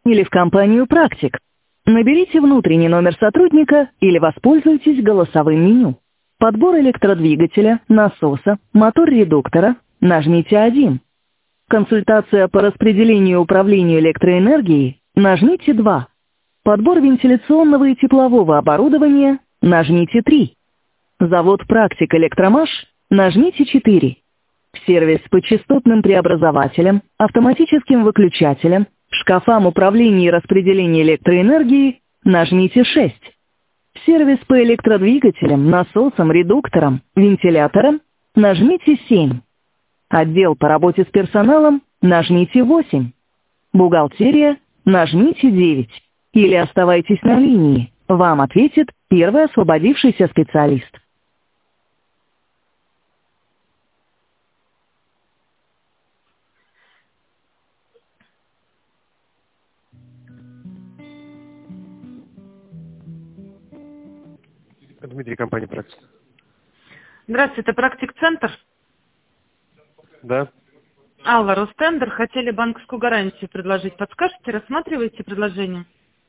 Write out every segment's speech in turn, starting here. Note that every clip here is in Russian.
или в компанию «Практик». Наберите внутренний номер сотрудника или воспользуйтесь голосовым меню. Подбор электродвигателя, насоса, мотор-редуктора. Нажмите 1. Консультация по распределению и управлению электроэнергией. Нажмите 2. Подбор вентиляционного и теплового оборудования. Нажмите 3. Завод «Практик Электромаш». Нажмите 4. Сервис по частотным преобразователям, автоматическим выключателям, шкафам управления и распределения электроэнергии. Нажмите 6. Сервис по электродвигателям, насосам, редукторам, вентиляторам. Нажмите 7. Отдел по работе с персоналом. Нажмите 8. Бухгалтерия. Нажмите 9. Или оставайтесь на линии. Вам ответит первый освободившийся специалист. Дмитрий, компания «Практик». Здравствуйте, это «Практик-центр». Да. Алла, Ростендер. Хотели банковскую гарантию предложить. Подскажете, рассматриваете предложение?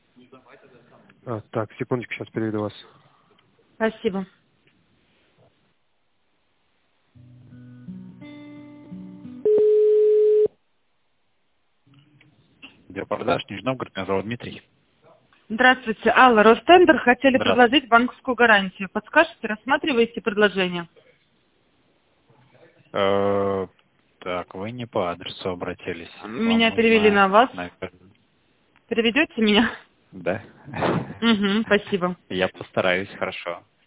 Так, секундочку, сейчас переведу вас. Спасибо. Для продаж Нижний Новгород, меня зовут Дмитрий. Здравствуйте, Алла, Ростендер. Хотели Здравствуйте. предложить банковскую гарантию. Подскажете, рассматриваете предложение? Так, вы не по адресу обратились. Меня Вам перевели нужно, на вас. наверное, Переведете меня? Да. Угу, спасибо. Я постараюсь, хорошо.